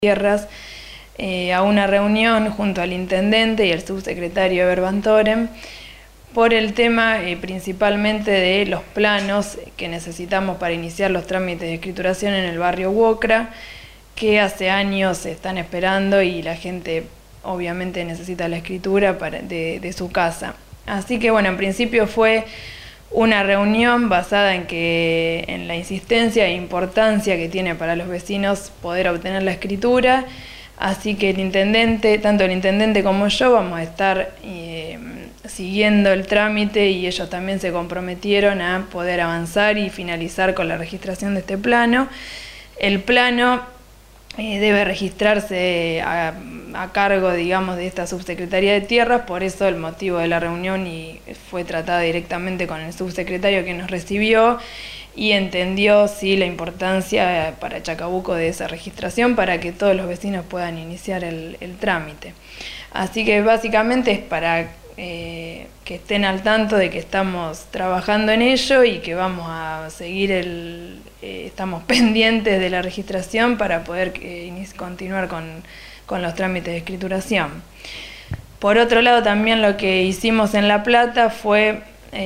Tierras a una reunión junto al intendente y el subsecretario Eber Bantoren por el tema principalmente de los planos que necesitamos para iniciar los trámites de escrituración en el barrio Wocra, que hace años se están esperando y la gente obviamente necesita la escritura de su casa. Así que bueno, en principio fue una reunión basada en la insistencia e importancia que tiene para los vecinos poder obtener la escritura. Así que tanto el intendente como yo vamos a estar siguiendo el trámite y ellos también se comprometieron a poder avanzar y finalizar con la registración de este plano. El plano debe registrarse a cargo, digamos, de esta subsecretaría de tierras, por eso el motivo de la reunión fue tratada directamente con el subsecretario que nos recibió y entendió sí la importancia para Chacabuco de esa registración para que todos los vecinos puedan iniciar el trámite. Así que básicamente es para que estén al tanto de que estamos trabajando en ello y que vamos a seguir estamos pendientes de la registración para poder continuar con los trámites de escrituración. Por otro lado, también lo que hicimos en La Plata fue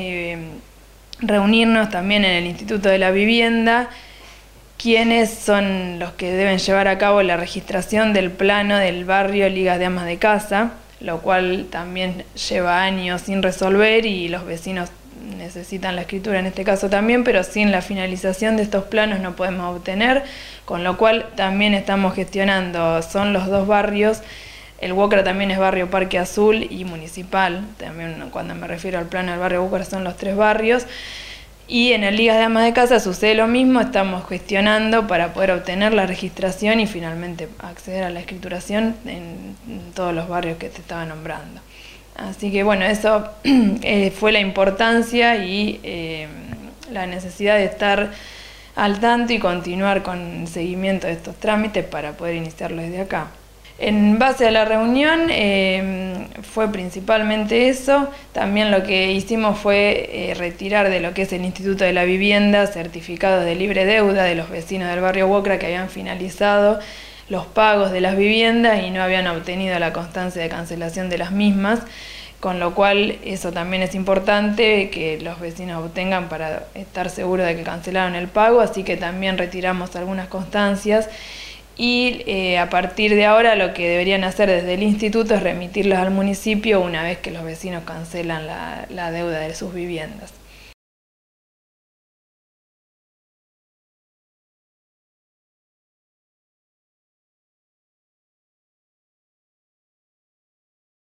reunirnos también en el Instituto de la Vivienda, quienes son los que deben llevar a cabo la registración del plano del barrio Ligas de Amas de Casa, lo cual también lleva años sin resolver y los vecinos necesitan la escritura en este caso también, pero sin la finalización de estos planos no podemos obtener, con lo cual también estamos gestionando, son los dos barrios. El Wocra también es barrio Parque Azul y municipal, también cuando me refiero al plano del barrio Wocra son los tres barrios. Y en el Ligas de Amas de Casa sucede lo mismo, estamos gestionando para poder obtener la registración y finalmente acceder a la escrituración en todos los barrios que te estaba nombrando. Así que bueno, eso fue la importancia y la necesidad de estar al tanto y continuar con el seguimiento de estos trámites para poder iniciarlo desde acá. En base a la reunión fue principalmente eso. También lo que hicimos fue retirar de lo que es el Instituto de la Vivienda certificados de libre deuda de los vecinos del barrio Wocra que habían finalizado los pagos de las viviendas y no habían obtenido la constancia de cancelación de las mismas, con lo cual eso también es importante que los vecinos obtengan para estar seguros de que cancelaron el pago, así que también retiramos algunas constancias. Y a partir de ahora lo que deberían hacer desde el instituto es remitirlos al municipio una vez que los vecinos cancelan la deuda de sus viviendas.